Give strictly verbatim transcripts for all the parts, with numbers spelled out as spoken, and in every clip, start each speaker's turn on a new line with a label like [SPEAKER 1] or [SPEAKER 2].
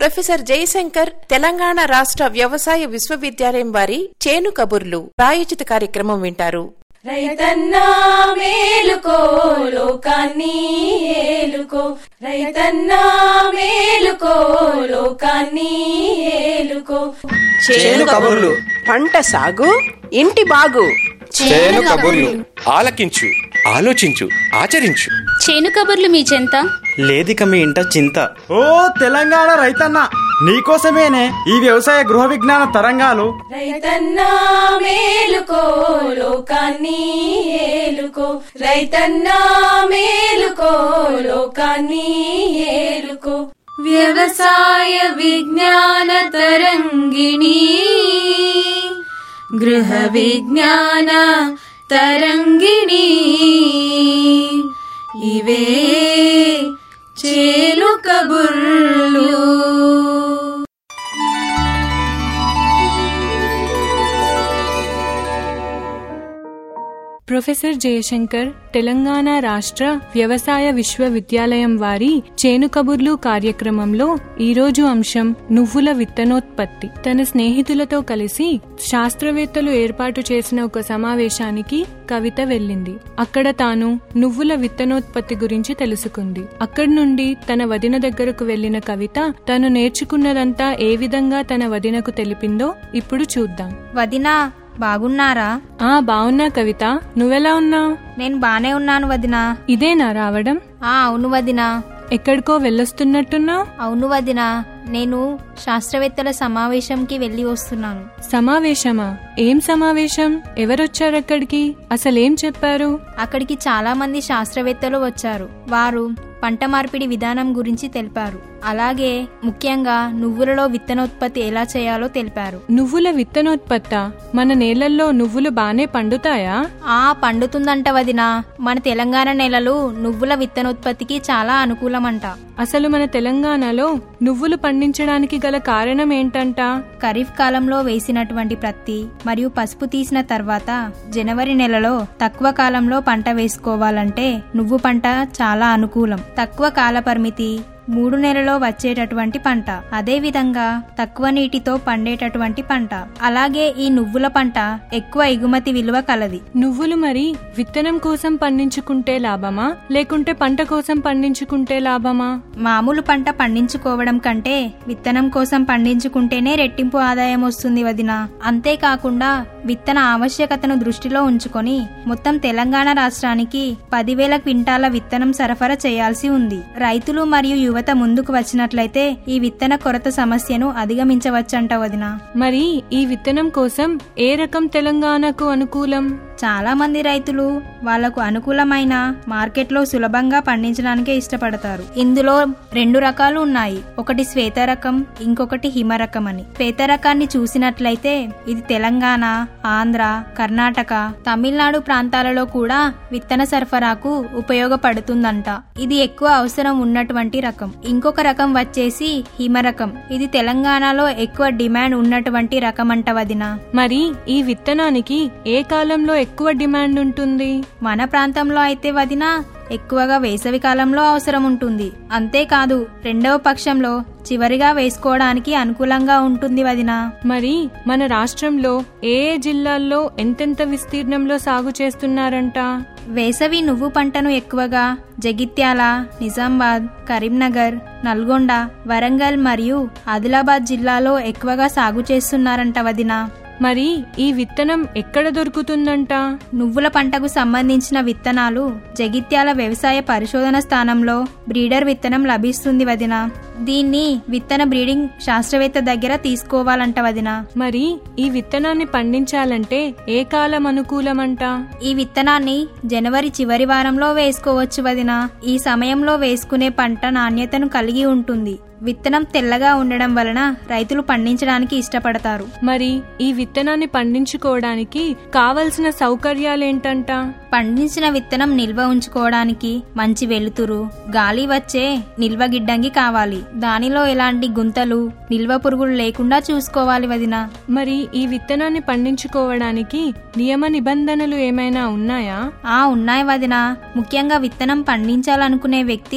[SPEAKER 1] Professor Jayashankar Telangana రాష్ట్ర వ్యవసాయ విశ్వవిద్యాలయం వారి చేను కబుర్లు ప్రాయోజిత కార్యక్రమం వింటారు.
[SPEAKER 2] రైతన్నా మేలుకో లోకాన్ని ఏలుకో, రైతన్నా మేలుకో లోకాన్ని ఏలుకో.
[SPEAKER 3] చేను కబుర్లు, పంట సాగు, ఇంటి బాగు.
[SPEAKER 4] చేను కబుర్లు ఆలకించు, ఆలోచించు, ఆచరించు.
[SPEAKER 5] చేను కబుర్లు మీ చెంత
[SPEAKER 6] లేదిక మీ ఇంట చింత.
[SPEAKER 7] ఓ తెలంగాణ రైతన్న, నీకోసమేనే ఈ వ్యవసాయ గృహ విజ్ఞాన తరంగాలు.
[SPEAKER 2] రైతన్నా మేలుకో లోకాన్ని ఏలుకో, రైతన్నా మేలుకో లోకాన్ని ఏలుకో. వ్యవసాయ విజ్ఞాన తరంగిణి, గృహ విజ్ఞాన తరంగిణి, ఇవే చేను కబుర్లు.
[SPEAKER 8] ప్రొఫెసర్ జయశంకర్ తెలంగాణ రాష్ట్ర వ్యవసాయ విశ్వవిద్యాలయం వారి చేను కబుర్లు కార్యక్రమంలో ఈరోజు అంశం నువ్వుల విత్తనోత్పత్తి. తన స్నేహితులతో కలిసి శాస్త్రవేత్తలు ఏర్పాటు చేసిన ఒక సమావేశానికి కవిత వెళ్ళింది. అక్కడ తాను నువ్వుల విత్తనోత్పత్తి గురించి తెలుసుకుంది. అక్కడి నుండి తన వదిన దగ్గరకు వెళ్లిన కవిత తను నేర్చుకున్నదంతా ఏ విధంగా తన వదినకు తెలిపిందో ఇప్పుడు చూద్దాం.
[SPEAKER 9] వదినా, బాగున్నారా?
[SPEAKER 8] ఆ బాగున్నా కవిత, నువ్వెలా ఉన్నావు?
[SPEAKER 9] నేను బానే ఉన్నాను వదినా.
[SPEAKER 8] ఇదేనా రావడం?
[SPEAKER 9] ఆ అవును వదినా.
[SPEAKER 8] ఎక్కడికో వెళ్ళొస్తున్నట్టున్నావు?
[SPEAKER 9] అవును వదినా, నేను శాస్త్రవేత్తల సమావేశంకి వెళ్లి వస్తున్నాను.
[SPEAKER 8] సమావేశమా? ఏం సమావేశం? ఎవరొచ్చారక్కడికి? అసలేం చెప్పారు?
[SPEAKER 9] అక్కడికి చాలా మంది శాస్త్రవేత్తలు వచ్చారు. వారు పంట మార్పిడి విధానం గురించి తెలిపారు. అలాగే ముఖ్యంగా నువ్వులలో విత్తనోత్పత్తి ఎలా చేయాలో తెలిపారు.
[SPEAKER 8] నువ్వుల విత్తనోత్పత్త? మన నేలల్లో నువ్వులు బానే పండుతాయా?
[SPEAKER 9] ఆ పండుతుందంట వదినా. మన తెలంగాణ నేలలు నువ్వుల విత్తనోత్పత్తికి చాలా అనుకూలమంట.
[SPEAKER 8] అసలు మన తెలంగాణలో నువ్వులు పండించడానికి గల కారణం ఏంటంట?
[SPEAKER 9] ఖరీఫ్ కాలంలో వేసినటువంటి ప్రత్తి మరియు పసుపు తీసిన తర్వాత జనవరి నెలలో తక్కువ కాలంలో పంట వేసుకోవాలంటే నువ్వు పంట చాలా అనుకూలం. తక్కువ కాల పరిమితి, మూడు నెలలో వచ్చేటటువంటి పంట, అదే విధంగా తక్కువ నీటితో పండేటటువంటి పంట. అలాగే ఈ నువ్వుల పంట ఎక్కువ ఎగుమతి విలువ కలది.
[SPEAKER 8] నువ్వులు మరి విత్తనం కోసం పండించుకుంటే లాభమా లేకుంటే పంట కోసం పండించుకుంటే లాభమా?
[SPEAKER 9] మామూలు పంట పండించుకోవడం కంటే విత్తనం కోసం పండించుకుంటేనే రెట్టింపు ఆదాయం వస్తుంది వదిన. అంతేకాకుండా విత్తన ఆవశ్యకతను దృష్టిలో ఉంచుకొని మొత్తం తెలంగాణ రాష్ట్రానికి పదివేల క్వింటాల విత్తనం సరఫరా చేయాల్సి ఉంది. రైతులు మరియు యువ యువత ముందుకు వచ్చినట్లయితే ఈ విత్తన కొరత సమస్యను అధిగమించవచ్చంట వదిన.
[SPEAKER 8] మరి ఈ విత్తనం కోసం ఏ రకం తెలంగాణకు అనుకూలం?
[SPEAKER 9] చాలా మంది రైతులు వాళ్లకు అనుకూలమైన మార్కెట్లో సులభంగా పండించడానికే ఇష్టపడతారు. ఇందులో రెండు రకాలు ఉన్నాయి. ఒకటి శ్వేత రకం, ఇంకొకటి హిమ రకం అని. శ్వేత రకాన్ని చూసినట్లయితే ఇది తెలంగాణ, ఆంధ్ర, కర్ణాటక, తమిళనాడు ప్రాంతాలలో కూడా విత్తన సరఫరాకు ఉపయోగపడుతుందంట. ఇది ఎక్కువ అవసరం ఉన్నటువంటి రకం. ఇంకొక రకం వచ్చేసి హిమ రకం. ఇది తెలంగాణలో ఎక్కువ డిమాండ్ ఉన్నటువంటి రకం అంట వదిన.
[SPEAKER 8] మరి ఈ విత్తనానికి ఏ కాలంలో ఎక్కువ డిమాండ్ ఉంటుంది?
[SPEAKER 9] మన ప్రాంతంలో అయితే వదిన ఎక్కువగా వేసవి కాలంలో అవసరం ఉంటుంది. అంతేకాదు రెండవ పక్షంలో చివరిగా వేసుకోవడానికి అనుకూలంగా ఉంటుంది వదిన.
[SPEAKER 8] మరి మన రాష్ట్రంలో ఏ ఏ జిల్లాల్లో ఎంతెంత విస్తీర్ణంలో సాగు చేస్తున్నారంట?
[SPEAKER 9] వేసవి నువ్వు పంటను ఎక్కువగా జగిత్యాల, నిజామాబాద్, కరీంనగర్, నల్గొండ, వరంగల్ మరియు ఆదిలాబాద్ జిల్లాలో ఎక్కువగా సాగు చేస్తున్నారంట వదిన.
[SPEAKER 8] మరి ఈ విత్తనం ఎక్కడ దొరుకుతుందంట?
[SPEAKER 9] నువ్వుల పంటకు సంబంధించిన విత్తనాలు జగిత్యాల వ్యవసాయ పరిశోధన స్థానంలో బ్రీడర్ విత్తనం లభిస్తుంది వదిన. దీన్ని విత్తన బ్రీడింగ్ శాస్త్రవేత్త దగ్గర తీసుకోవాలంట వదిన.
[SPEAKER 8] మరి ఈ విత్తనాన్ని పండించాలంటే ఏ కాలం అనుకూలమంట?
[SPEAKER 9] ఈ విత్తనాన్ని జనవరి చివరి వారంలో వేసుకోవచ్చు వదిన. ఈ సమయంలో వేసుకునే పంట నాణ్యతను కలిగి ఉంటుంది. విత్తనం తెల్లగా ఉండడం వలన రైతులు పండించడానికి ఇష్టపడతారు.
[SPEAKER 8] మరి ఈ విత్తనాన్ని పండించుకోవడానికి కావలసిన సౌకర్యాలేంటంట?
[SPEAKER 9] పండించిన విత్తనం నిల్వ ఉంచుకోవడానికి మంచి వెలుతురు, గాలి వచ్చే నిల్వ గిడ్డంగి కావాలి. దానిలో ఎలాంటి గుంతలు, నిల్వ పురుగులు లేకుండా చూసుకోవాలి వదిన.
[SPEAKER 8] మరి ఈ విత్తనాన్ని పండించుకోవడానికి నియమ నిబంధనలు ఏమైనా ఉన్నాయా?
[SPEAKER 9] ఆ ఉన్నాయి వదిన. ముఖ్యంగా విత్తనం పండించాలనుకునే వ్యక్తి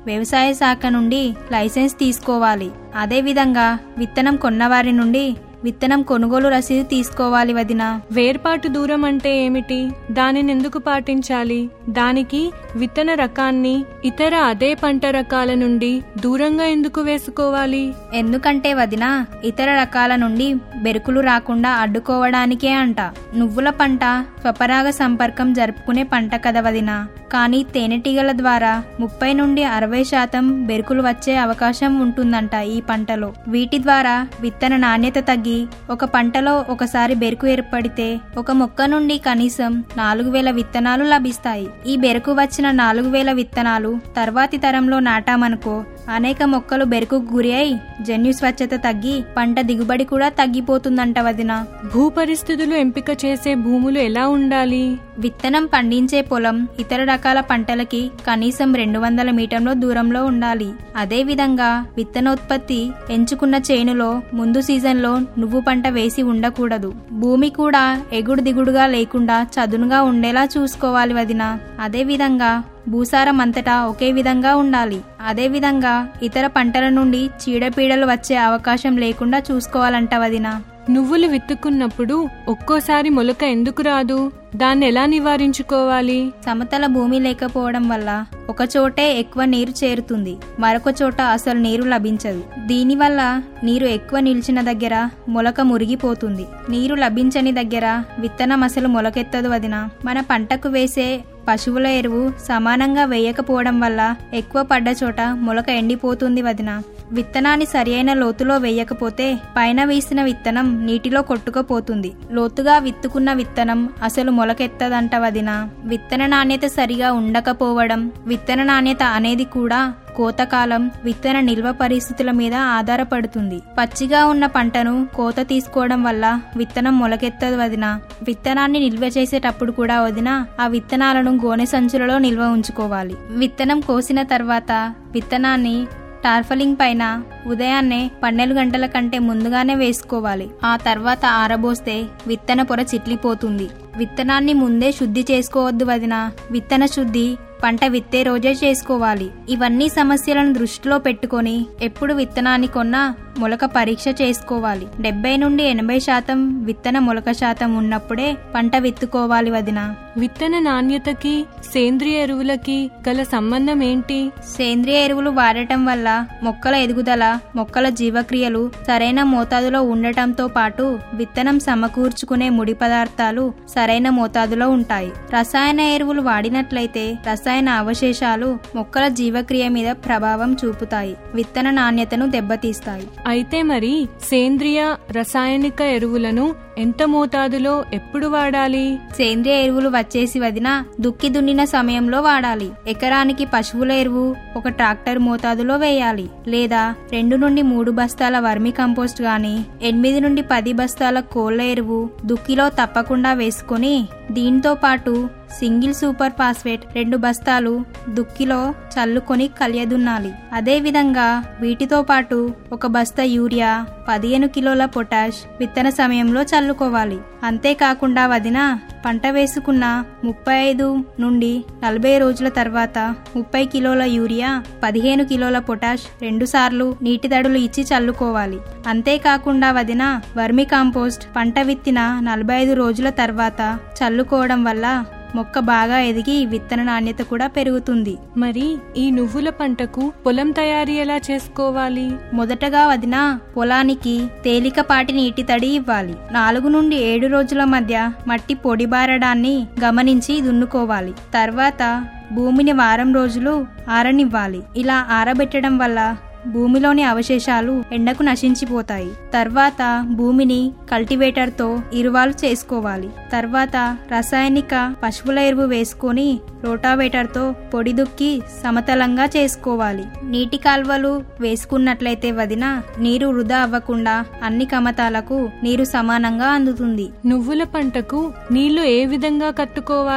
[SPEAKER 9] వ్యవసాయ శాఖ నుండి లైసెన్స్ తీసుకోవాలి. అదేవిధంగా విత్తనం కొన్నవారి నుండి విత్తనం కొనుగోలు రసీదు తీసుకోవాలి వదిన.
[SPEAKER 8] వేర్పాటు దూరం అంటే ఏమిటి? దానిని ఎందుకు పాటించాలి? దానికి విత్తన రకాన్ని ఇతర అదే పంట రకాల నుండి దూరంగా ఎందుకు వేసుకోవాలి?
[SPEAKER 9] ఎందుకంటే వదిన, ఇతర రకాల నుండి బెరుకులు రాకుండా అడ్డుకోవడానికే అంట. నువ్వుల పంట స్వపరాగ సంపర్కం జరుపుకునే పంట కదా వదిన. కానీ తేనెటీగల ద్వారా ముప్పై నుండి అరవై శాతం బెరుకులు వచ్చే అవకాశం ఉంటుందంట ఈ పంటలో. వీటి ద్వారా విత్తన నాణ్యత తగ్గి ఒక పంటలో ఒకసారి బెరుకు ఏర్పడితే ఒక మొక్క నుండి కనీసం నాలుగు వేల విత్తనాలు లభిస్తాయి. ఈ బెరుకు వచ్చిన నాలుగు వేల విత్తనాలు తర్వాతి తరంలో నాటామనుకో, అనేక మొక్కలు బెరుకు గురి అయి జన్యు స్వచ్ఛత తగ్గి పంట దిగుబడి కూడా తగ్గిపోతుందంట వదిన.
[SPEAKER 8] భూ పరిస్థితులు ఎంపిక చేసే భూములు ఎలా ఉండాలి?
[SPEAKER 9] విత్తనం పండించే పొలం ఇతర రకాల పంటలకి కనీసం రెండు వందల మీటర్ల దూరంలో ఉండాలి. అదే విధంగా విత్తనోత్పత్తి ఎంచుకున్న చేనులో ముందు సీజన్లో నువ్వు పంట వేసి ఉండకూడదు. భూమి కూడా ఎగుడు దిగుడుగా లేకుండా చదునుగా ఉండేలా చూసుకోవాలి వదిన. అదే విధంగా భూసారం అంతటా ఒకే విధంగా ఉండాలి. అదే విధంగా ఇతర పంటల నుండి చీడపీడలు వచ్చే అవకాశం లేకుండా చూసుకోవాలంట వదిన.
[SPEAKER 8] నువ్వులు విత్తుకున్నప్పుడు ఒక్కోసారి మొలక ఎందుకు రాదు? దాన్ని ఎలా నివారించుకోవాలి?
[SPEAKER 9] సమతల భూమి లేకపోవడం వల్ల ఒక చోటే ఎక్కువ నీరు చేరుతుంది, మరొక చోట అసలు నీరు లభించదు. దీనివల్ల నీరు ఎక్కువ నిలిచిన దగ్గర మొలక మురిగిపోతుంది. నీరు లభించని దగ్గర విత్తనం అసలు మొలకెత్తదు వదిన. మన పంటకు వేసే పశువుల ఎరువు సమానంగా వేయకపోవడం వల్ల ఎక్కువ పడ్డ చోట మొలక ఎండిపోతుంది వదిన. విత్తనాన్ని సరియైన లోతులో వేయకపోతే పైన వేసిన విత్తనం నీటిలో కొట్టుకుపోతుంది. లోతుగా విత్తుకున్న విత్తనం అసలు మొలకెత్తదంట వదిన. విత్తన నాణ్యత సరిగా ఉండకపోవడం, విత్తన నాణ్యత అనేది కూడా కోతకాలం, విత్తన నిల్వ పరిస్థితుల మీద ఆధారపడుతుంది. పచ్చిగా ఉన్న పంటను కోత తీసుకోవడం వల్ల విత్తనం మొలకెత్తదు వదిన. విత్తనాన్ని నిల్వ చేసేటప్పుడు కూడా వదిన ఆ విత్తనాలను గోనె సంచులలో నిల్వ ఉంచుకోవాలి. విత్తనం కోసిన తర్వాత విత్తనాన్ని టార్ఫలింగ్ పైన ఉదయాన్నే పన్నెండు గంటల కంటే ముందుగానే వేసుకోవాలి. ఆ తర్వాత ఆరబోస్తే విత్తన పొర చిట్లిపోతుంది. విత్తనాన్ని ముందే శుద్ధి చేసుకోవద్దు వదిన. విత్తన శుద్ధి పంట విత్తే రోజే చేసుకోవాలి. ఇవన్నీ సమస్యలను దృష్టిలో పెట్టుకొని ఎప్పుడు విత్తనాన్ని కొన్నా మొలక పరీక్ష చేసుకోవాలి. డెబ్బై నుండి ఎనభై శాతం విత్తన మొలక శాతం ఉన్నప్పుడే పంట విత్తుకోవాలి వదిన.
[SPEAKER 8] విత్తన నాణ్యతకి సేంద్రియ ఎరువులకి గల సంబంధం ఏంటి?
[SPEAKER 9] సేంద్రియ ఎరువులు వాడటం వల్ల మొక్కల ఎదుగుదల, మొక్కల జీవక్రియలు సరైన మోతాదులో ఉండటంతో పాటు విత్తనం సమకూర్చుకునే ముడి పదార్థాలు సరైన మోతాదులో ఉంటాయి. రసాయన ఎరువులు వాడినట్లయితే రసాయన అవశేషాలు మొక్కల జీవక్రియ మీద ప్రభావం చూపుతాయి, విత్తన నాణ్యతను దెబ్బతీస్తాయి.
[SPEAKER 8] అయితే మరి సేంద్రియ, రసాయనిక ఎరువులను ఎంత మోతాదులో ఎప్పుడు వాడాలి?
[SPEAKER 9] సేంద్రియ ఎరువులు వచ్చేసి వదిన దుక్కి దున్నిన సమయంలో వాడాలి. ఎకరానికి పశువుల ఎరువు ఒక ట్రాక్టర్ మోతాదులో వేయాలి. లేదా రెండు నుండి మూడు బస్తాల వర్మి కంపోస్ట్ గాని ఎనిమిది నుండి పది బస్తాల కోళ్ల ఎరువు దుక్కిలో తప్పకుండా వేసుకొని దీంతో పాటు సింగిల్ సూపర్ ఫాస్ఫేట్ రెండు బస్తాలు దుక్కిలో చల్లుకొని కలియదున్నాలి. అదే విధంగా వీటితో పాటు ఒక బస్తా యూరియా, పదిహేను కిలోల పొటాష్ విత్తన సమయంలో చల్లుకోవాలి. అంతేకాకుండా వదిన పంట వేసుకున్న ముప్పై ఐదు నుండి నలభై రోజుల తర్వాత ముప్పై కిలోల యూరియా, పదిహేను కిలోల పొటాష్ రెండు సార్లు నీటి తడులు ఇచ్చి చల్లుకోవాలి. అంతేకాకుండా వదిన వర్మి కాంపోస్ట్ పంట విత్తిన నలభై ఐదు రోజుల తర్వాత చల్లుకోవడం వల్ల మొక్క బాగా ఎదిగి విత్తన నాణ్యత కూడా పెరుగుతుంది.
[SPEAKER 8] మరి ఈ నువ్వుల పంటకు పొలం తయారీ ఎలా చేసుకోవాలి?
[SPEAKER 9] మొదటగా వదిన పొలానికి తేలికపాటి నీటి తడి ఇవ్వాలి. నాలుగు నుండి ఏడు రోజుల మధ్య మట్టి పొడిబారడాన్ని గమనించి దున్నుకోవాలి. తర్వాత భూమిని వారం రోజులు ఆరనివ్వాలి. ఇలా ఆరబెట్టడం వల్ల భూమిలోని అవశేషాలు ఎండకు నశించిపోతాయి. తర్వాత భూమిని కల్టివేటర్ తో ఇరువాలు చేసుకోవాలి. తర్వాత రసాయనిక పశువుల ఎరువు వేసుకొని రోటావేటర్ తో పొడి దుక్కి సమతలంగా చేసుకోవాలి. నీటి కాల్వలు వేసుకున్నట్లయితే వదిన నీరు వృధా అవ్వకుండా అన్ని కమతాలకు నీరు సమానంగా అందుతుంది.
[SPEAKER 8] నువ్వుల పంటకు నీళ్లు ఏ విధంగా కట్టుకోవాలి?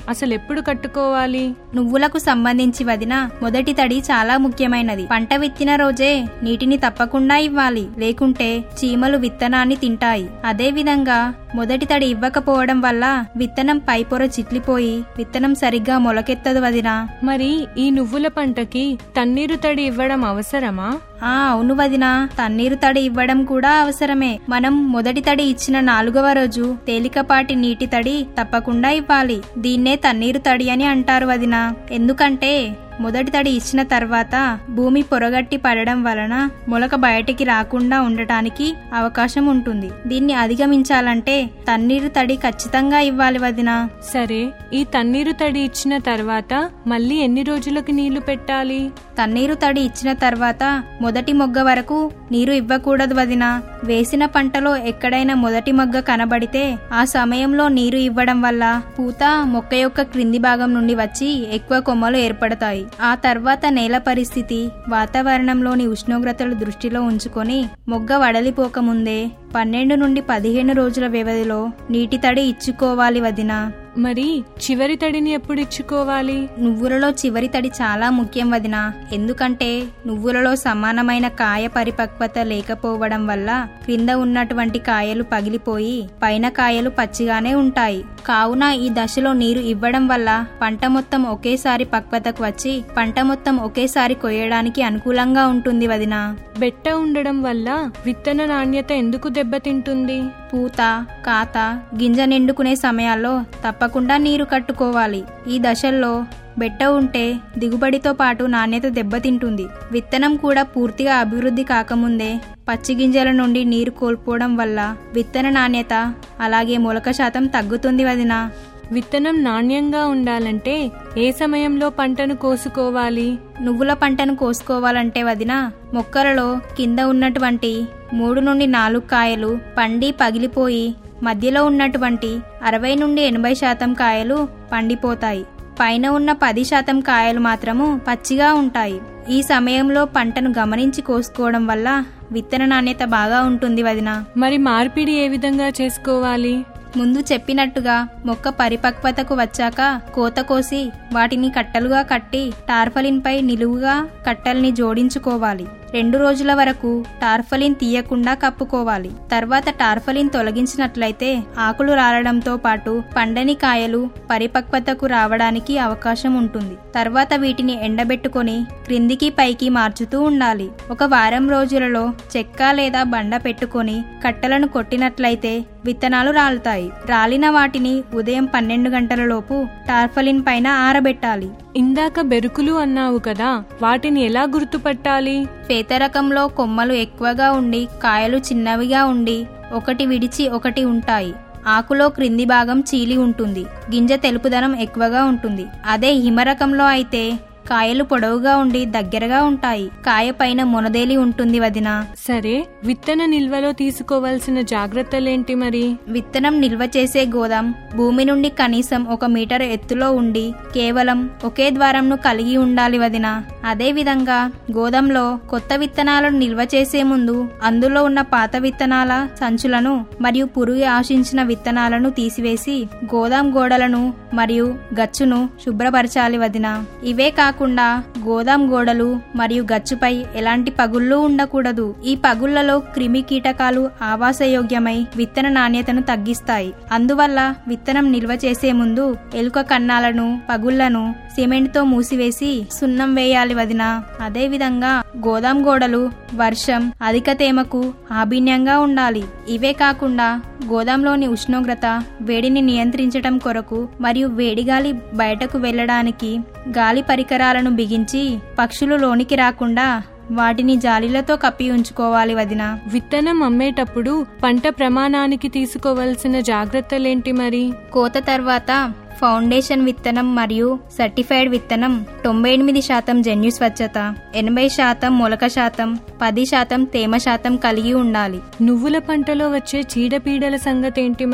[SPEAKER 8] అసలు ఎప్పుడు కట్టుకోవాలి?
[SPEAKER 9] నువ్వులకు సంబంధించి వదిన మొదటి తడి చాలా ముఖ్యమైనది. పంట విత్తిన రోజే నీటిని తప్పకుండా ఇవ్వాలి, లేకుంటే చీమలు విత్తనాన్ని తింటాయి. అదే విధంగా మొదటి తడి ఇవ్వకపోవడం వల్ల విత్తనం పైపొర చిట్లిపోయి విత్తనం సరిగ్గా మొలకెత్తదు వదిన.
[SPEAKER 8] మరి ఈ నువ్వుల పంటకి తన్నీరు తడి ఇవ్వడం అవసరమా?
[SPEAKER 9] ఆ అవును వదిన, తన్నీరు తడి ఇవ్వడం కూడా అవసరమే. మనం మొదటి తడి ఇచ్చిన నాలుగవ రోజు తేలికపాటి నీటి తడి తప్పకుండా ఇవ్వాలి. దీన్నే తన్నీరు తడి అని అంటారు వదిన. ఎందుకంటే మొదటి తడి ఇచ్చిన తర్వాత భూమి పొరగట్టి పడడం వలన మొలక బయటికి రాకుండా ఉండటానికి అవకాశం ఉంటుంది. దీన్ని అధిగమించాలంటే తన్నీరు తడి ఖచ్చితంగా ఇవ్వాలి వదిన.
[SPEAKER 8] సరే, ఈ తన్నీరు తడి ఇచ్చిన తర్వాత మళ్ళీ ఎన్ని రోజులకు నీళ్లు పెట్టాలి?
[SPEAKER 9] తన్నీరు తడి ఇచ్చిన తర్వాత మొదటి మొగ్గ వరకు నీరు ఇవ్వకూడదు వదిన. వేసిన పంటలో ఎక్కడైనా మొదటి మొగ్గ కనబడితే ఆ సమయంలో నీరు ఇవ్వడం వల్ల పూత మొక్క యొక్క క్రింది భాగం నుండి వచ్చి ఎక్కువ కొమ్మలు ఏర్పడతాయి. ఆ తర్వాత నేల పరిస్థితి, వాతావరణంలోని ఉష్ణోగ్రతలు దృష్టిలో ఉంచుకొని మొగ్గ వడలిపోకముందే పన్నెండు నుండి పదిహేను రోజుల వ్యవధిలో నీటి తడి ఇచ్చుకోవాలి వదిన.
[SPEAKER 8] మరి చివరి తడిని ఎప్పుడు ఇచ్చుకోవాలి?
[SPEAKER 9] నువ్వులలో చివరి తడి చాలా ముఖ్యం వదిన. ఎందుకంటే నువ్వులలో సమానమైన కాయ పరిపక్వత లేకపోవడం వల్ల క్రింద ఉన్నటువంటి కాయలు పగిలిపోయి పైన కాయలు పచ్చిగానే ఉంటాయి. కావున ఈ దశలో నీరు ఇవ్వడం వల్ల పంట మొత్తం ఒకేసారి పక్వతకు వచ్చి పంట మొత్తం ఒకేసారి కొయ్యడానికి అనుకూలంగా ఉంటుంది వదిన.
[SPEAKER 8] బెట్ట ఉండడం వల్ల విత్తన నాణ్యత ఎందుకు దెబ్బతింటుంది?
[SPEAKER 9] పూత, కాత, గింజ నిండుకునే సమయాల్లో తప్పకుండా నీరు కట్టుకోవాలి. ఈ దశల్లో బెట్ట ఉంటే దిగుబడితో పాటు నాణ్యత దెబ్బతింటుంది. విత్తనం కూడా పూర్తిగా అభివృద్ధి కాకముందే పచ్చి గింజల నుండి నీరు కోల్పోవడం వల్ల విత్తన నాణ్యత అలాగే మొలక శాతం తగ్గుతుంది వదిన.
[SPEAKER 8] విత్తనం నాణ్యంగా ఉండాలంటే ఏ సమయంలో పంటను కోసుకోవాలి?
[SPEAKER 9] నువ్వుల పంటను కోసుకోవాలంటే వదిన మొక్కలలో కింద ఉన్నటువంటి మూడు నుండి నాలుగు కాయలు పండి పగిలిపోయి మధ్యలో ఉన్నటువంటి అరవై నుండి ఎనభై శాతం కాయలు పండిపోతాయి. పైన ఉన్న పది శాతం కాయలు మాత్రము పచ్చిగా ఉంటాయి. ఈ సమయంలో పంటను గమనించి కోసుకోవడం వల్ల విత్తన నాణ్యత బాగా ఉంటుంది వదిన.
[SPEAKER 8] మరి మార్పిడి ఏ విధంగా చేసుకోవాలి?
[SPEAKER 9] ముందు చెప్పినట్టుగా మొక్క పరిపక్వతకు వచ్చాక కోత కోసి వాటిని కట్టలుగా కట్టి టార్ఫలిన్ పై నిలువుగా కట్టల్ని జోడించుకోవాలి. రెండు రోజుల వరకు టార్ఫలిన్ తీయకుండా కప్పుకోవాలి. తర్వాత టార్ఫలిన్ తొలగించినట్లయితే ఆకులు రాలడంతో పాటు పండని కాయలు పరిపక్వతకు రావడానికి అవకాశం ఉంటుంది. తర్వాత వీటిని ఎండబెట్టుకొని క్రిందికి పైకి మార్చుతూ ఉండాలి. ఒక వారం రోజులలో చెక్క లేదా బండ పెట్టుకొని కట్టలను కొట్టినట్లయితే విత్తనాలు రాలుతాయి. రాలిన వాటిని ఉదయం పన్నెండు గంటల లోపు టార్ఫలిన్ పైన ఆరబెట్టాలి.
[SPEAKER 8] ఇందాక బెరుకులు అన్నావు కదా, వాటిని ఎలా గుర్తుపట్టాలి?
[SPEAKER 9] పేతరకంలో కొమ్మలు ఎక్కువగా ఉండి కాయలు చిన్నవిగా ఉండి ఒకటి విడిచి ఒకటి ఉంటాయి. ఆకులో క్రింది భాగం చీలి ఉంటుంది. గింజ తెలుపుదనం ఎక్కువగా ఉంటుంది. అదే హిమరకంలో అయితే కాయలు పొడవుగా ఉండి దగ్గరగా ఉంటాయి. కాయ పైన మొనదేలి ఉంటుంది వదిన.
[SPEAKER 8] సరే, విత్తన నిల్వలో తీసుకోవాల్సిన జాగ్రత్తలేంటి మరి?
[SPEAKER 9] విత్తనం నిల్వ చేసే గోదాం భూమి నుండి కనీసం ఒక మీటర్ ఎత్తులో ఉండి కేవలం ఒకే ద్వారంను కలిగి ఉండాలి వదిన. అదే విధంగా గోదాంలో కొత్త విత్తనాలను నిల్వ చేసే ముందు అందులో ఉన్న పాత విత్తనాల సంచులను మరియు పురుగు ఆశించిన విత్తనాలను తీసివేసి గోదాం గోడలను మరియు గచ్చును శుభ్రపరచాలి వదిన. ఇవే కాకుండా గోదాం గోడలు మరియు గచ్చుపై ఎలాంటి పగుళ్ళు ఉండకూడదు. ఈ పగుళ్లలో క్రిమి కీటకాలు ఆవాసయోగ్యమై విత్తన నాణ్యతను తగ్గిస్తాయి. అందువల్ల విత్తనం నిల్వ చేసే ముందు ఎలుక కన్నాలను పగుళ్లను సిమెంట్ తో మూసివేసి సున్నం వేయాలి వదిన. అదే విధంగా గోదాం గోడలు వర్షం అధిక తేమకు ఆభిన్యంగా ఉండాలి. ఇవే కాకుండా గోదాంలోని ఉష్ణోగ్రత వేడిని నియంత్రించటం కొరకు మరియు వేడిగాలి బయటకు వెళ్లడానికి గాలి పరికరాలను బిగించి పక్షులు లోనికి రాకుండా వాటిని జాలీలతో కప్పి ఉంచుకోవాలి వదిన.
[SPEAKER 8] విత్తనం అమ్మేటప్పుడు పంట ప్రమాణానికి తీసుకోవాల్సిన జాగ్రత్తలేంటి మరి?
[SPEAKER 9] కోత తర్వాత ఫౌండేషన్ విత్తనం మరియు సర్టిఫైడ్ విత్తనం తొంభై ఎనిమిది శాతం జన్యు స్వచ్ఛత, ఎనభై శాతం మొలక శాతం, పది శాతం తేమ శాతం కలిగి ఉండాలి.
[SPEAKER 8] నువ్వుల పంటలో వచ్చే చీడపీడల సంగతి ఏంటి మరి?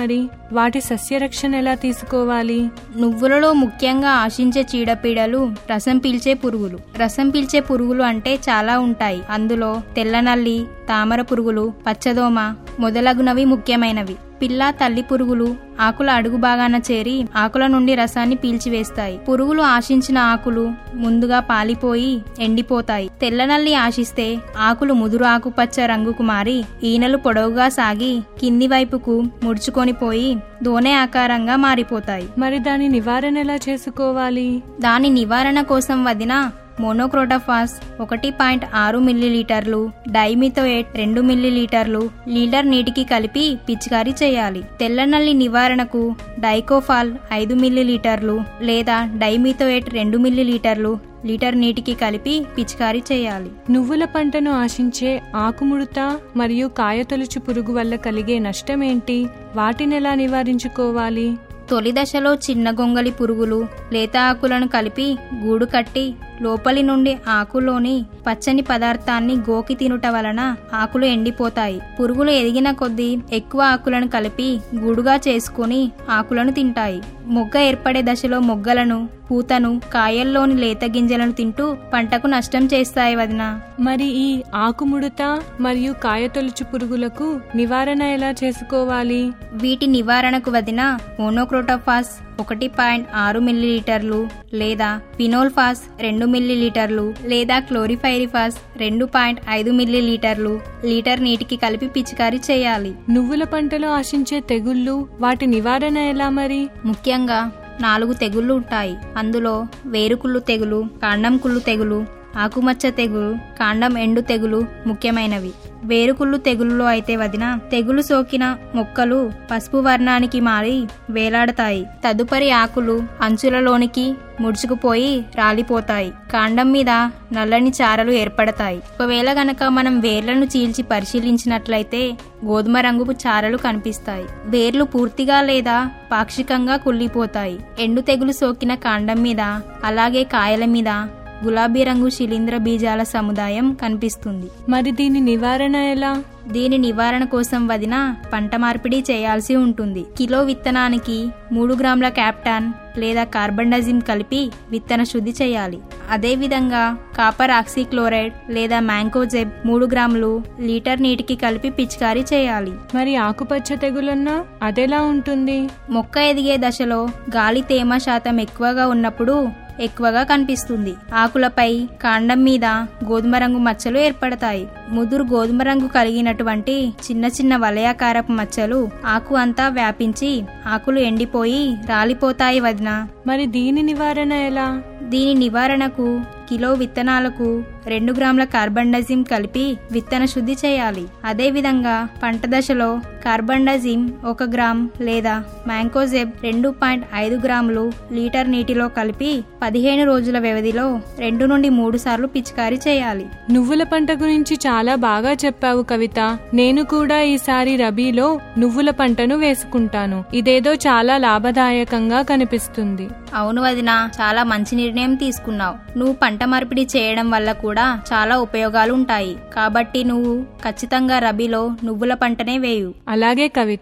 [SPEAKER 8] వాటి సస్యరక్షణ ఎలా తీసుకోవాలి?
[SPEAKER 9] నువ్వులలో ముఖ్యంగా ఆశించే చీడపీడలు రసం పీల్చే పురుగులు. రసం పీల్చే పురుగులు అంటే చాలా ఉంటాయి. అందులో తెల్లనల్లి, తామర పురుగులు, పచ్చదోమ మొదలగునవి ముఖ్యమైనవి. పిల్ల తల్లి పురుగులు ఆకుల అడుగు భాగాన చేరి ఆకుల నుండి రసాన్ని పీల్చివేస్తాయి. పురుగులు ఆశించిన ఆకులు ముందుగా పాలిపోయి ఎండిపోతాయి. తెల్లనల్లి ఆశిస్తే ఆకులు ముదురు ఆకుపచ్చ రంగుకు మారి ఈనెలు పొడవుగా సాగి కింది వైపుకు ముడుచుకొని పోయి దోనె ఆకారంగా మారిపోతాయి.
[SPEAKER 8] మరి దాని నివారణ ఎలా చేసుకోవాలి?
[SPEAKER 9] దాని నివారణ కోసం వదిన మోనోక్రోటోఫాస్ ఒకటి పాయింట్ ఆరు మిల్లీలీటర్లు, డైమిథోయేట్ రెండు మిల్లీలీటర్లు లీటర్ నీటికి కలిపి పిచికారీ చేయాలి. తెల్లనల్లి నివారణకు డైకోఫాల్ ఐదు మిల్లీలీటర్లు లేదా డైమిథోయేట్ రెండు మిల్లీలీటర్లు లీటర్ నీటికి కలిపి పిచికారీ చేయాలి.
[SPEAKER 8] నువ్వుల పంటను ఆశించే ఆకుముడత మరియు కాయతొలుచు పురుగు వల్ల కలిగే నష్టమేంటి? వాటినెలా నివారించుకోవాలి?
[SPEAKER 9] తొలి దశలో చిన్న గొంగలి పురుగులు లేత ఆకులను కలిపి గూడు కట్టి లోపలి నుండి ఆకులోని పచ్చని పదార్థాన్ని గోకి తినుట వలన ఆకులు ఎండిపోతాయి. పురుగులు ఎదిగిన కొద్దీ ఎక్కువ ఆకులను కలిపి గూడుగా చేసుకుని ఆకులను తింటాయి. మొగ్గ ఏర్పడే దశలో మొగ్గలను, పూతను, కాయల్లోని లేత గింజలను తింటూ పంటకు నష్టం చేస్తాయి వదిన.
[SPEAKER 8] మరి ఈ ఆకుముడత మరియు కాయతొలుచు పురుగులకు నివారణ ఎలా చేసుకోవాలి?
[SPEAKER 9] వీటి నివారణకు వదిన మోనోక్రోటోఫాస్ ఒకటి పాయింట్ ఆరు మిల్లీలీటర్లు లేదా ఫినోల్ఫాస్ రెండు మిల్లీలీటర్లు లేదా క్లోరిఫైరిఫాస్ రెండు పాయింట్ ఐదు మిల్లీలీటర్లు లీటర్ నీటికి కలిపి పిచికారీ చేయాలి.
[SPEAKER 8] నువ్వుల పంటలో ఆశించే తెగుళ్లు, వాటి నివారణ ఎలా మరి?
[SPEAKER 9] ముఖ్యంగా నాలుగు తెగుళ్లు ఉంటాయి. అందులో వేరుకుళ్ళు తెగులు, కాండం కుళ్ళు తెగులు, ఆకుమచ్చ తెగులు, కాండం ఎండు తెగులు ముఖ్యమైనవి. వేరుకుళ్ళు తెగులులో అయితే వదిన తెగులు సోకిన మొక్కలు పసుపు వర్ణానికి మారి వేలాడతాయి. తదుపరి ఆకులు అంచులలోనికి ముడుచుకుపోయి రాలిపోతాయి. కాండం మీద నల్లని చారలు ఏర్పడతాయి. ఒకవేళ గనక మనం వేర్లను చీల్చి పరిశీలించినట్లయితే గోధుమ రంగుపు చారలు కనిపిస్తాయి. వేర్లు పూర్తిగా లేదా పాక్షికంగా కుళ్ళిపోతాయి. ఎండు తెగులు సోకిన కాండం మీద అలాగే కాయల మీద గులాబీ రంగు శిలీంద్ర బీజాల సముదాయం కనిపిస్తుంది.
[SPEAKER 8] మరి దీని నివారణ ఎలా?
[SPEAKER 9] దీని నివారణ కోసం వదిన పంట మార్పిడి చేయాల్సి ఉంటుంది. కిలో విత్తనానికి మూడు గ్రాముల క్యాప్టాన్ లేదా కార్బండజిమ్ కలిపి విత్తన శుద్ధి చేయాలి. అదే విధంగా కాపర్ ఆక్సిక్లోరైడ్ లేదా మ్యాంకోజెబ్ మూడు గ్రాములు లీటర్ నీటికి కలిపి పిచికారీ చేయాలి.
[SPEAKER 8] మరి ఆకుపచ్చ తెగులున్నా అదెలా ఉంటుంది?
[SPEAKER 9] మొక్క ఎదిగే దశలో గాలి తేమ శాతం ఎక్కువగా ఉన్నప్పుడు ఎక్కువగా కనిపిస్తుంది. ఆకులపై, కాండం మీద గోధుమ రంగు మచ్చలు ఏర్పడతాయి. ముదురు గోధుమ రంగు కలిగినటువంటి చిన్న చిన్న వలయాకారపు మచ్చలు ఆకు అంతా వ్యాపించి ఆకులు ఎండిపోయి రాలిపోతాయి వదిన.
[SPEAKER 8] మరి దీని నివారణ ఎలా?
[SPEAKER 9] దీని నివారణకు కిలో విత్తనాలకు రెండు గ్రాముల కార్బండజిమ్ కలిపి విత్తన శుద్ధి చేయాలి. అదే విధంగా పంట దశలో కార్బండజిమ్ ఒక గ్రామ్ లేదా మ్యాంకోజెబ్ రెండు పాయింట్ ఐదు గ్రాములు లీటర్ నీటిలో కలిపి పదిహేను రోజుల వ్యవధిలో రెండు నుండి మూడు సార్లు పిచికారీ చేయాలి.
[SPEAKER 8] నువ్వుల పంట గురించి చాలా బాగా చెప్పావు కవిత. నేను కూడా ఈసారి రబీలో నువ్వుల పంటను వేసుకుంటాను. ఇదేదో చాలా లాభదాయకంగా కనిపిస్తుంది.
[SPEAKER 9] అవును వదినా, చాలా మంచి నిర్ణయం తీసుకున్నావు. నువ్వు పంట మార్పిడి చేయడం వల్ల కూడా చాలా ఉపయోగాలు ఉంటాయి. కాబట్టి నువ్వు ఖచ్చితంగా రబీలో నువ్వుల పంటనే వేయు.
[SPEAKER 8] అలాగే Kavitha.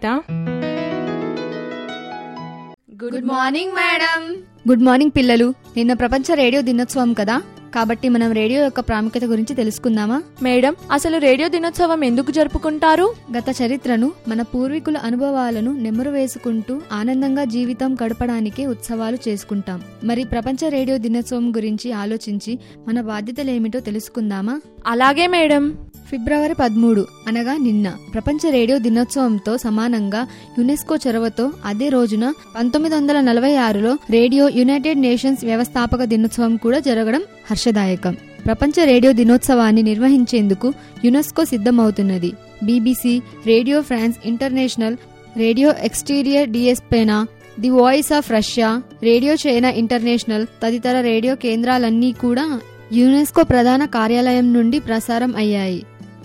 [SPEAKER 2] Good morning madam.
[SPEAKER 5] Good morning పిల్లలు. నిన్న ప్రపంచ రేడియో దినోత్సవం కదా, కాబట్టి మనం రేడియో యొక్క ప్రాముఖ్యత గురించి తెలుసుకుందామా?
[SPEAKER 10] మేడం, అసలు రేడియో దినోత్సవం ఎందుకు జరుపుకుంటారు?
[SPEAKER 5] గత చరిత్రను, మన పూర్వీకుల అనుభవాలను నెమరు వేసుకుంటూ ఆనందంగా జీవితం గడపడానికి ఉత్సవాలు చేసుకుంటాం. మరి ప్రపంచ రేడియో దినోత్సవం గురించి ఆలోచించి మన బాధ్యతలేమిటో తెలుసుకుందామా?
[SPEAKER 10] అలాగే మేడం.
[SPEAKER 5] ఫిబ్రవరి పదమూడు అనగా నిన్న ప్రపంచ రేడియో దినోత్సవంతో సమానంగా యునెస్కో చొరవతో అదే రోజున పంతొమ్మిది వందల నలభై ఆరులో రేడియో యునైటెడ్ నేషన్స్ వ్యవస్థాపక దినోత్సవం కూడా జరగడం హర్షదాయకం. ప్రపంచ రేడియో దినోత్సవాన్ని నిర్వహించేందుకు యునెస్కో సిద్ధమవుతున్నది. BBC, radio France international, radio exterior డిఎస్పెనా, the voice of Russia, radio China international తదితర రేడియో కేంద్రాలన్నీ కూడా యునెస్కో ప్రధాన కార్యాలయం నుండి ప్రసారం అయ్యాయి.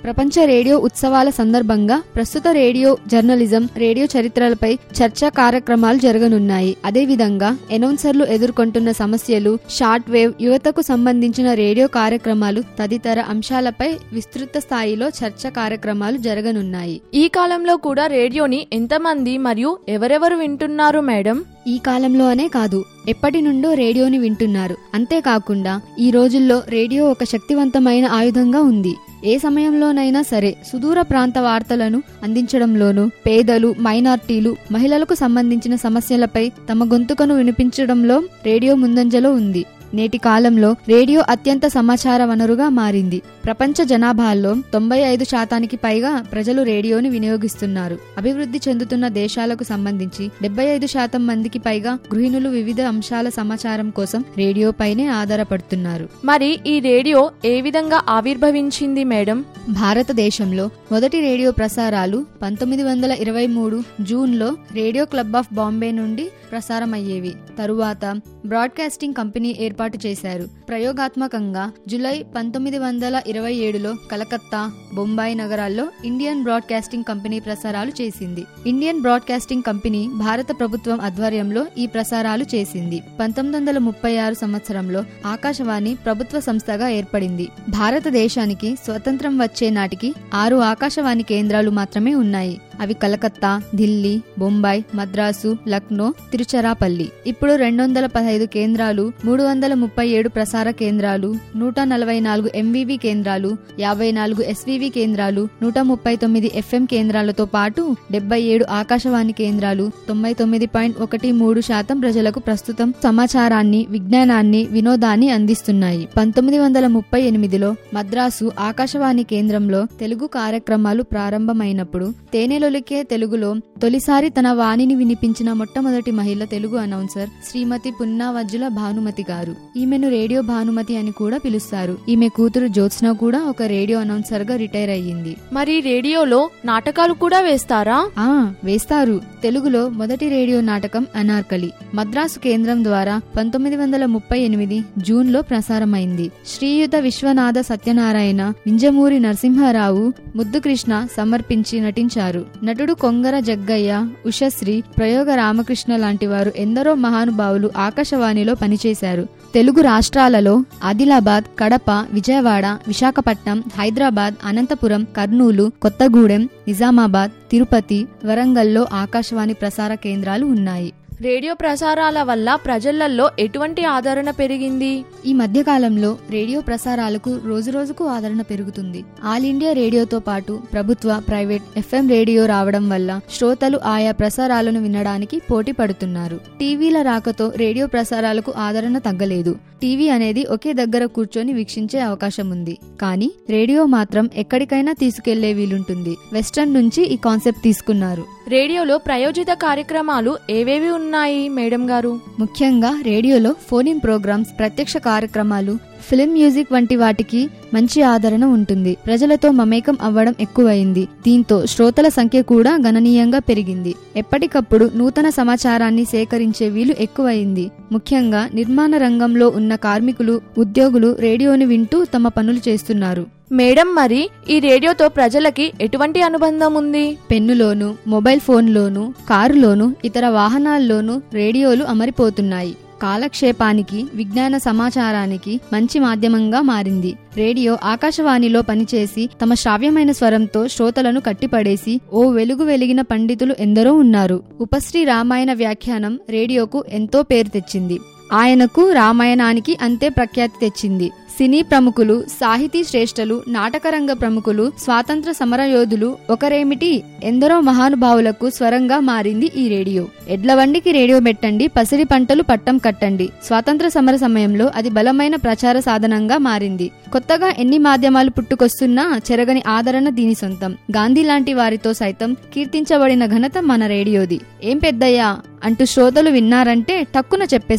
[SPEAKER 5] ప్రపంచ రేడియో ఉత్సవాల సందర్భంగా ప్రస్తుత రేడియో జర్నలిజం, రేడియో చరిత్రలపై చర్చా కార్యక్రమాలు జరగనున్నాయి. అదేవిధంగా అనౌన్సర్లు ఎదుర్కొంటున్న సమస్యలు, షార్ట్ వేవ్, యువతకు సంబంధించిన రేడియో కార్యక్రమాలు తదితర అంశాలపై విస్తృత స్థాయిలో చర్చా కార్యక్రమాలు జరగనున్నాయి.
[SPEAKER 10] ఈ కాలంలో కూడా రేడియోని ఎంతమంది మరియు ఎవరెవరు వింటున్నారు మేడం?
[SPEAKER 5] ఈ కాలంలో అనే కాదు, ఎప్పటి నుండో రేడియోని వింటున్నారు. అంతేకాకుండా ఈ రోజుల్లో రేడియో ఒక శక్తివంతమైన ఆయుధంగా ఉంది. ఏ సమయంలోనైనా సరే సుదూర ప్రాంత వార్తలను అందించడంలోనూ, పేదలు, మైనార్టీలు, మహిళలకు సంబంధించిన సమస్యలపై తమ గొంతుకను వినిపించడంలో రేడియో ముందంజలో ఉంది. నేటి కాలంలో రేడియో అత్యంత సమాచార వనరుగా మారింది. ప్రపంచ జనాభాలో తొంభై ఐదు శాతానికి పైగా ప్రజలు రేడియోని వినియోగిస్తున్నారు. అభివృద్ధి చెందుతున్న దేశాలకు సంబంధించి డెబ్బై ఐదు శాతం మందికి పైగా గృహిణులు వివిధ అంశాల సమాచారం కోసం రేడియోపైనే ఆధారపడుతున్నారు.
[SPEAKER 10] మరి ఈ రేడియో ఏ విధంగా ఆవిర్భవించింది మేడం?
[SPEAKER 5] భారతదేశంలో మొదటి రేడియో ప్రసారాలు పంతొమ్మిది వందల ఇరవై మూడు జూన్లో రేడియో క్లబ్ ఆఫ్ బాంబే నుండి ప్రసారమయ్యేవి. తరువాత బ్రాడ్కాస్టింగ్ కంపెనీ ఏర్పాటు చేశారు. ప్రయోగాత్మకంగా జులై పంతొమ్మిది వందల ఇరవై ఏడులో కలకత్తా, బొంబాయి నగరాల్లో ఇండియన్ బ్రాడ్కాస్టింగ్ కంపెనీ ప్రసారాలు చేసింది. ఇండియన్ బ్రాడ్కాస్టింగ్ కంపెనీ భారత ప్రభుత్వం ఆధ్వర్యంలో ఈ ప్రసారాలు చేసింది. పంతొమ్మిది వందల ముప్పై ఆరు సంవత్సరంలో ఆకాశవాణి ప్రభుత్వ సంస్థగా ఏర్పడింది. భారతదేశానికి స్వతంత్రం వచ్చే నాటికి ఆరు ఆకాశవాణి కేంద్రాలు మాత్రమే ఉన్నాయి. అవి కలకత్తా, ఢిల్లీ, బొంబాయి, మద్రాసు, లక్నో, తిరుచరాపల్లి. ఇప్పుడు రెండు వందల పదహైదు కేంద్రాలు, మూడు వందల ముప్పై ఏడు ప్రసార కేంద్రాలు, నూట నలభై నాలుగు ఎంవివి కేంద్రాలు, యాభై నాలుగు ఎస్వివి కేంద్రాలు, నూట ముప్పై తొమ్మిది ఎఫ్ఎం కేంద్రాలతో పాటు డెబ్బై ఏడు ఆకాశవాణి కేంద్రాలు, తొంభై తొమ్మిది పాయింట్ ఒకటి మూడు శాతం ప్రజలకు ప్రస్తుతం సమాచారాన్ని, విజ్ఞానాన్ని, వినోదాన్ని అందిస్తున్నాయి. పంతొమ్మిది వందల ముప్పై ఎనిమిదిలో మద్రాసు ఆకాశవాణి కేంద్రంలో తెలుగు కార్యక్రమాలు ప్రారంభమైనప్పుడు తేనెలొలికే తెలుగులో తొలిసారి తన వాణిని వినిపించిన మొట్టమొదటి మహిళ తెలుగు అనౌన్సర్ శ్రీమతి పున్నావజ్జుల భానుమతి గారు. ఈమెను రేడియో భానుమతి అని కూడా పిలుస్తారు. ఈమె కూతురు జ్యోత్స్న కూడా ఒక రేడియో అనౌన్సర్ గా రిటైర్ అయ్యింది.
[SPEAKER 10] మరి రేడియోలో నాటకాలు కూడా వేస్తారా?
[SPEAKER 5] ఆ వేస్తారు. తెలుగులో మొదటి రేడియో నాటకం అనార్కలి మద్రాసు కేంద్రం ద్వారా పంతొమ్మిది వందల ముప్పై ఎనిమిది జూన్ లో ప్రసారమైంది. శ్రీయుత విశ్వనాథ సత్యనారాయణ, వింజమూరి నరసింహారావు, ముద్దుకృష్ణ సమర్పించి నటించారు. నటుడు కొంగర జగ్గయ్య, ఉషశ్రీ, ప్రయోగ రామకృష్ణ లాంటి వారు ఎందరో మహానుభావులు ఆకాశవాణిలో పనిచేశారు. తెలుగు రాష్ట్రాలలో ఆదిలాబాద్, కడప, విజయవాడ, విశాఖపట్నం, హైదరాబాద్, అనంతపురం, కర్నూలు, కొత్తగూడెం, నిజామాబాద్, తిరుపతి, వరంగల్లో ఆకాశవాణి ప్రసార కేంద్రాలు ఉన్నాయి.
[SPEAKER 10] రేడియో ప్రసారాల వల్ల ప్రజలలో ఎటువంటి ఆదరణ పెరిగింది?
[SPEAKER 5] ఈ మధ్య కాలంలో రేడియో ప్రసారాలకు రోజురోజుకు ఆదరణ పెరుగుతుంది. ఆల్ ఇండియా రేడియోతో పాటు ప్రభుత్వ, ప్రైవేట్ ఎఫ్ఎం రేడియో రావడం వల్ల శ్రోతలు ఆయా ప్రసారాలను వినడానికి పోటీ పడుతున్నారు. టీవీల రాకతో రేడియో ప్రసారాలకు ఆదరణ తగ్గలేదు. టీవీ అనేది ఒకే దగ్గర కూర్చొని వీక్షించే అవకాశం ఉంది. కానీ రేడియో మాత్రం ఎక్కడికైనా తీసుకెళ్లే వీలుంటుంది. వెస్టర్న్ నుంచి ఈ కాన్సెప్ట్ తీసుకున్నారు.
[SPEAKER 10] రేడియోలో ప్రయోజిత కార్యక్రమాలు ఏవేవి ఉన్నాయి మేడం గారు?
[SPEAKER 5] ముఖ్యంగా రేడియోలో ఫోన్ ఇన్ ప్రోగ్రామ్స్, ప్రత్యక్ష కార్యక్రమాలు, ఫిల్మ్ మ్యూజిక్ వంటి వాటికి మంచి ఆదరణ ఉంటుంది. ప్రజలతో మమేకం అవ్వడం ఎక్కువైంది. దీంతో శ్రోతల సంఖ్య కూడా గణనీయంగా పెరిగింది. ఎప్పటికప్పుడు నూతన సమాచారాన్ని సేకరించే వీలు ఎక్కువైంది. ముఖ్యంగా నిర్మాణ రంగంలో ఉన్న కార్మికులు, ఉద్యోగులు రేడియోని వింటూ తమ పనులు చేస్తున్నారు.
[SPEAKER 10] మేడం, మరి ఈ రేడియోతో ప్రజలకి ఎటువంటి అనుబంధం ఉంది?
[SPEAKER 5] పెన్నులోను, మొబైల్ ఫోన్లోను, కారులోను, ఇతర వాహనాల్లోనూ రేడియోలు అమరిపోతున్నాయి. కాలక్షేపానికి, విజ్ఞాన సమాచారానికి మంచి మాధ్యమంగా మారింది. రేడియో ఆకాశవాణిలో పనిచేసి తమ శ్రావ్యమైన స్వరంతో శ్రోతలను కట్టిపడేసి ఓ వెలుగు వెలిగిన పండితులు ఎందరో ఉన్నారు. ఉపశ్రీ రామాయణ వ్యాఖ్యానం రేడియోకు ఎంతో పేరు తెచ్చింది. ఆయనకు రామాయణానికి అంతే ప్రఖ్యాతి తెచ్చింది. సినీ ప్రముఖులు, సాహితీ శ్రేష్ఠులు, నాటకరంగ ప్రముఖులు, స్వాతంత్ర సమరయోధులు ఒకరేమిటి ఎందరో మహానుభావులకు స్వరంగా మారింది ఈ రేడియో. ఎడ్లవండికి రేడియో పెట్టండి, పసిడి పంటలు పట్టం కట్టండి. స్వాతంత్ర సమర సమయంలో అది బలమైన ప్రచార సాధనంగా మారింది. కొత్తగా ఎన్ని మాధ్యమాలు పుట్టుకొస్తున్నా చెరగని ఆదరణ దీని సొంతం. గాంధీ లాంటి వారితో సైతం కీర్తించబడిన ఘనత మన రేడియోది. ఏం పెద్దయ్యా అంటూ శ్రోతలు విన్నారంటే టక్కున చెప్పేస్తారు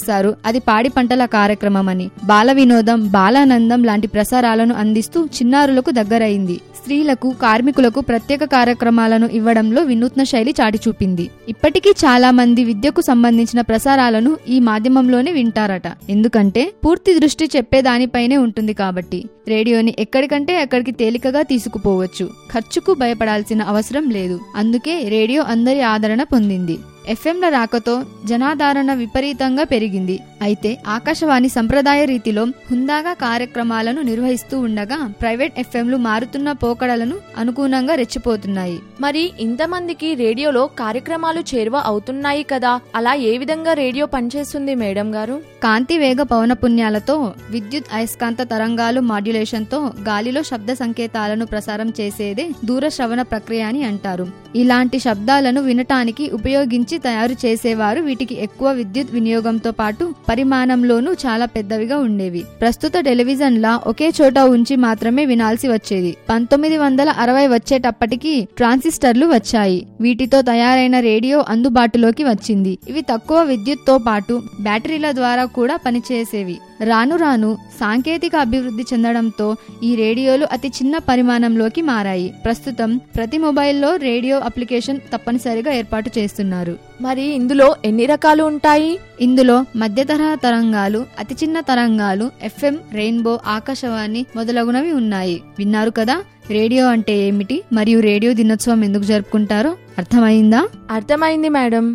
[SPEAKER 5] అది పాడి పంటల కార్యక్రమం అని. బాల వినోదం, బాలానందం లాంటి ప్రసారాలను అందిస్తూ చిన్నారులకు దగ్గరైంది. స్త్రీలకు, కార్మికులకు ప్రత్యేక కార్యక్రమాలను ఇవ్వడంలో వినూత్న శైలి చాటి చూపింది. ఇప్పటికీ చాలా మంది విద్యకు సంబంధించిన ప్రసారాలను ఈ మాధ్యమంలోనే వింటారట. ఎందుకంటే పూర్తి దృష్టి చెప్పేదానిపైనే ఉంటుంది కాబట్టి. రేడియోని ఎక్కడికంటే ఎక్కడికి తేలికగా తీసుకుపోవచ్చు. ఖర్చుకు భయపడాల్సిన అవసరం లేదు. అందుకే రేడియో అందరి ఆదరణ పొందింది. ఎఫ్ఎంల రాకతో జనాదరణ విపరీతంగా పెరిగింది. అయితే ఆకాశవాణి సంప్రదాయ రీతిలో హుందాగా కార్యక్రమాలను నిర్వహిస్తూ ఉండగా ప్రైవేట్ ఎఫ్ఎంలు మారుతున్న పోకడలను అనుగుణంగా రెచ్చిపోతున్నాయి.
[SPEAKER 10] మరి ఇంతమందికి రేడియోలో కార్యక్రమాలు చేరువ అవుతున్నాయి కదా, అలా ఏ విధంగా రేడియో పనిచేస్తుంది మేడం గారు?
[SPEAKER 5] కాంతి వేగ పౌనపున్యాలతో విద్యుత్ అయస్కాంత తరంగాలు మాడ్యులేషన్ తో గాలిలో శబ్ద సంకేతాలను ప్రసారం చేసేదే దూర శ్రవణ ప్రక్రియ అని అంటారు. ఇలాంటి శబ్దాలను వినటానికి ఉపయోగించి తయారు చేసేవారు. వీటికి ఎక్కువ విద్యుత్ వినియోగంతో పాటు పరిమాణంలోనూ చాలా పెద్దవిగా ఉండేవి. ప్రస్తుత టెలివిజన్ లా ఒకే చోట ఉంచి మాత్రమే వినాల్సి వచ్చేది. పంతొమ్మిది వందల అరవై వచ్చేటప్పటికి ట్రాన్సిస్టర్లు వచ్చాయి. వీటితో తయారైన రేడియో అందుబాటులోకి వచ్చింది. ఇవి తక్కువ విద్యుత్ తో పాటు బ్యాటరీల ద్వారా కూడా పనిచేసేవి. రాను రాను సాంకేతిక అభివృద్ధి చెందడంతో ఈ రేడియోలు అతి చిన్న పరిమాణంలోకి మారాయి. ప్రస్తుతం ప్రతి మొబైల్లో రేడియో అప్లికేషన్ తప్పనిసరిగా ఏర్పాటు చేస్తున్నారు.
[SPEAKER 10] మరి ఇందులో ఎన్ని రకాలు ఉంటాయి?
[SPEAKER 5] ఇందులో మధ్య తరహా తరంగాలు, అతి చిన్న తరంగాలు, ఎఫ్ఎం, రెయిన్బో, ఆకాశవాణి మొదలగునవి ఉన్నాయి. విన్నారు కదా రేడియో అంటే ఏమిటి, మరియు రేడియో దినోత్సవం ఎందుకు జరుపుకుంటారో అర్థమైందా?
[SPEAKER 10] అర్థమైంది మేడం.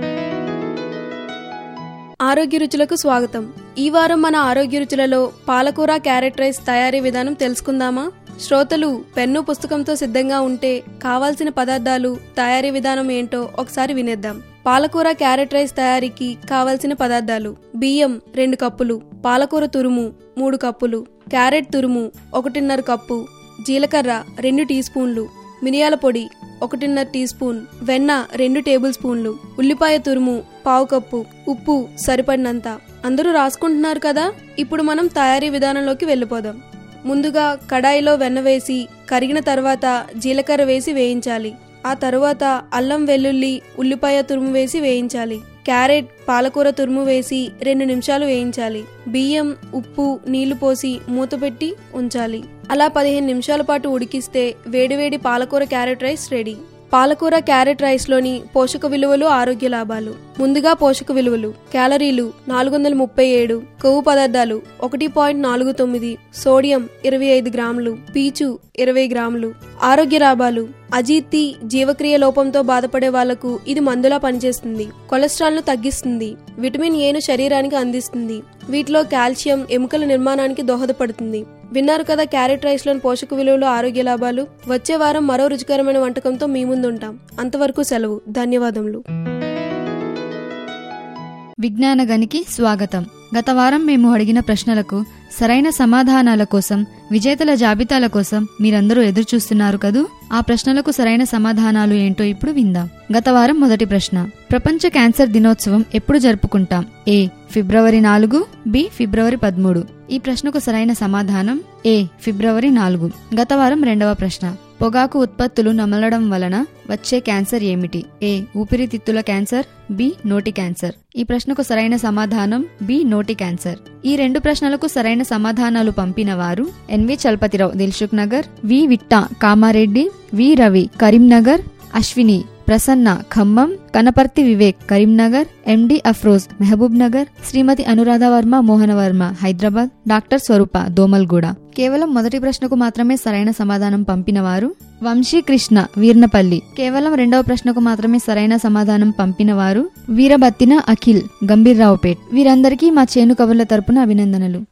[SPEAKER 11] ఆరోగ్య రుచులకు స్వాగతం. ఈ వారం మన ఆరోగ్య రుచులలో పాలకూర క్యారెట్ రైస్ తయారీ విధానం తెలుసుకుందామా? శ్రోతలు పెన్ను పుస్తకంతో సిద్ధంగా ఉంటే కావాల్సిన పదార్థాలు, తయారీ విధానం ఏంటో ఒకసారి వినేద్దాం. పాలకూర క్యారెట్ రైస్ తయారీకి కావలసిన పదార్థాలు: బియ్యం రెండు కప్పులు, పాలకూర తురుము మూడు కప్పులు, క్యారెట్ తురుము ఒకటిన్నర కప్పు, జీలకర్ర రెండు టీ స్పూన్లు, మిరియాల పొడి ఒకటిన్నర టీ స్పూన్, వెన్న రెండు టేబుల్ స్పూన్లు, ఉల్లిపాయ తురుము పావు కప్పు, ఉప్పు సరిపడినంత. అందరూ రాసుకుంటున్నారు కదా? ఇప్పుడు మనం తయారీ విధానంలోకి వెళ్ళిపోదాం. ముందుగా కడాయిలో వెన్న వేసి కరిగిన తర్వాత జీలకర్ర వేసి వేయించాలి. ఆ తరువాత అల్లం, వెల్లుల్లి, ఉల్లిపాయ తురుము వేసి వేయించాలి. క్యారెట్, పాలకూర తురుము వేసి రెండు నిమిషాలు వేయించాలి. బియ్యం, ఉప్పు, నీళ్లు పోసి మూత పెట్టి ఉంచాలి. అలా పదిహేను నిమిషాల పాటు ఉడికిస్తే వేడివేడి పాలకూర క్యారెట్ రైస్ రెడీ. పాలకూర క్యారెట్ రైస్ లోని పోషక విలువలు, ఆరోగ్య లాభాలు. ముందుగా పోషక విలువలు. క్యాలరీలు నాలుగు వందల ముప్పై ఏడు, కొవ్వు పదార్థాలు ఒకటి పాయింట్ నాలుగు తొమ్మిది, సోడియం ఇరవై ఐదు గ్రాములు, పీచు ఇరవై గ్రాములు. ఆరోగ్య లాభాలు. అజీర్తి, జీవక్రియ లోపంతో బాధపడే వాళ్లకు ఇది మందులా పనిచేస్తుంది. కొలెస్ట్రాల్ ను తగ్గిస్తుంది. విటమిన్ ఏను శరీరానికి అందిస్తుంది. వీటిలో కాల్షియం ఎముకల నిర్మాణానికి దోహదపడుతుంది. విన్నారు కదా క్యారెట్ రైస్ లోని పోషక విలువలు, ఆరోగ్య లాభాలు. వచ్చే వారం మరో రుచికరమైన వంటకంతో మీ ముందుంటాం. అంతవరకు సెలవు. ధన్యవాదములు.
[SPEAKER 5] విజ్ఞాన గనికి స్వాగతం. గత వారం మేము అడిగిన ప్రశ్నలకు సరైన సమాధానాల కోసం, విజేతల జాబితాల కోసం మీరందరూ ఎదురు చూస్తున్నారు కదూ. ఆ ప్రశ్నలకు సరైన సమాధానాలు ఏంటో ఇప్పుడు విందాం. గత వారం మొదటి ప్రశ్న: ప్రపంచ క్యాన్సర్ దినోత్సవం ఎప్పుడు జరుపుకుంటాం? ఏ ఫిబ్రవరి నాలుగు, బి ఫిబ్రవరి పదమూడు. ఈ ప్రశ్నకు సరైన సమాధానం ఏ ఫిబ్రవరి నాలుగు. గత వారం రెండవ ప్రశ్న: పొగాకు ఉత్పత్తులు నమలడం వలన వచ్చే క్యాన్సర్ ఏమిటి? ఏ ఊపిరితిత్తుల క్యాన్సర్, బి నోటి క్యాన్సర్. ఈ ప్రశ్నకు సరైన సమాధానం బి నోటి క్యాన్సర్. ఈ రెండు ప్రశ్నలకు సరైన సమాధానాలు పంపిన వారు NV Chalapathirao, Dilsukhnagar, V Vitta, Kamareddy, V Ravi, Karimnagar, Ashwini Prasanna, Khammam, Kanaparthi Vivek, Karimnagar, MD Afroz, Mahabubnagar, Shrimati Anuradha Varma, Mohana Varma, Hyderabad, doctor Swarupa, Domalguda. కేవలం మొదటి ప్రశ్నకు మాత్రమే సరైన సమాధానం పంపిన వారు వంశీ కృష్ణ, వీర్నపల్లి. కేవలం రెండవ ప్రశ్నకు మాత్రమే సరైన సమాధానం పంపిన వారు వీరబత్తిన అఖిల్, గంభీర్రావుపేట్. వీరందరికీ మా చేను కబుర్ల తరపున అభినందనలు.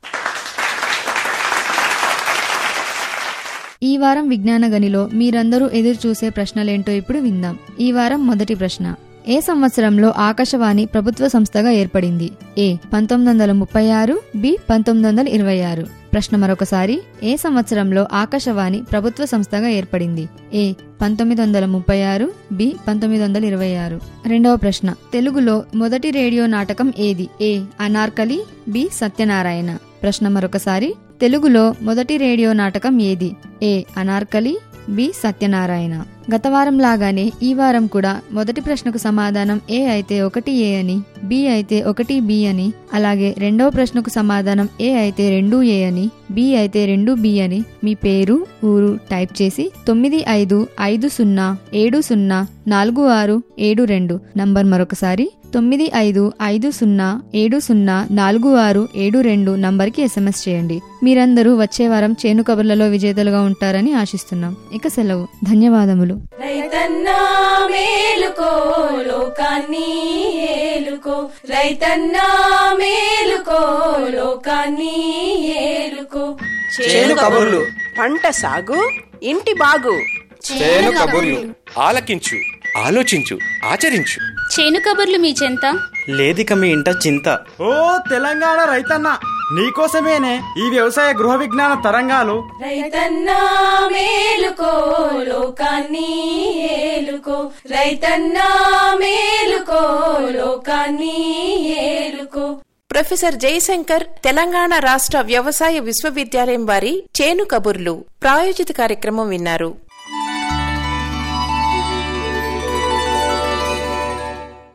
[SPEAKER 5] ఈ వారం విజ్ఞాన గనిలో మీరందరూ ఎదురు చూసే ప్రశ్నలేంటో ఇప్పుడు విందాం. ఈ వారం మొదటి ప్రశ్న: ఏ సంవత్సరంలో ఆకాశవాణి ప్రభుత్వ సంస్థగా ఏర్పడింది? ఏ పంతొమ్మిది వందల ముప్పై ఆరు, బి పంతొమ్మిది వందల ఇరవై ఆరు. ప్రశ్న మరొకసారి: ఏ సంవత్సరంలో ఆకాశవాణి ప్రభుత్వ సంస్థగా ఏర్పడింది? ఏ పంతొమ్మిది వందల ముప్పై ఆరు, బి పంతొమ్మిది వందల ఇరవై ఆరు. రెండవ ప్రశ్న: తెలుగులో మొదటి రేడియో నాటకం ఏది? A Anarkali, B Satyanarayana. ప్రశ్న మరొకసారి: తెలుగులో మొదటి రేడియో నాటకం ఏది? A Anarkali, B Satyanarayana. గత వారం లాగానే ఈ వారం కూడా మొదటి ప్రశ్నకు సమాధానం ఏ అయితే ఒకటి ఏ అని, బి అయితే ఒకటి బి అని, అలాగే రెండవ ప్రశ్నకు సమాధానం ఏ అయితే రెండు ఏ అని, బి అయితే రెండు బి అని మీ పేరు ఊరు టైప్ చేసి తొమ్మిది ఐదు ఐదు సున్నా ఏడు సున్నా నాలుగు ఆరు ఏడు రెండు నంబర్ మరొకసారి తొమ్మిది ఐదు ఐదు సున్నా ఏడు సున్నా నాలుగు ఆరు ఏడు రెండు నంబర్కి ఎస్ఎంఎస్ చేయండి. మీరందరూ వచ్చే వారం చేను కబుర్లలో విజేతలుగా ఉంటారని ఆశిస్తున్నాం. ఇక సెలవు. ధన్యవాదములు.
[SPEAKER 12] రైతన్నా మేలుకో లోకాన్ని ఏలుకో, రైతన్నా మేలుకో లోకాన్ని ఏలుకో.
[SPEAKER 3] చేను కబుర్లు, పంట సాగు, ఇంటి బాగు.
[SPEAKER 4] చేను కబుర్లు ఆలకించు, ఆలోచించు, ఆచరించు.
[SPEAKER 13] చేను కబుర్లు మీ చెంత
[SPEAKER 6] లేదిక మీ ఇంట చింత.
[SPEAKER 7] ఓ తెలంగాణ రైతన్న, నీకోసమేనే ఈ వ్యవసాయ గృహ విజ్ఞాన తరంగాలు.
[SPEAKER 12] రైతన్నా మేలుకో లోకాన్ని ఏలుకో, రైతన్నా మేలుకో లోకాన్ని ఏలుకో.
[SPEAKER 1] ప్రొఫెసర్ జయశంకర్ తెలంగాణ రాష్ట్ర వ్యవసాయ విశ్వవిద్యాలయం వారి చేను కబుర్లు ప్రాయోజిత కార్యక్రమం విన్నారు.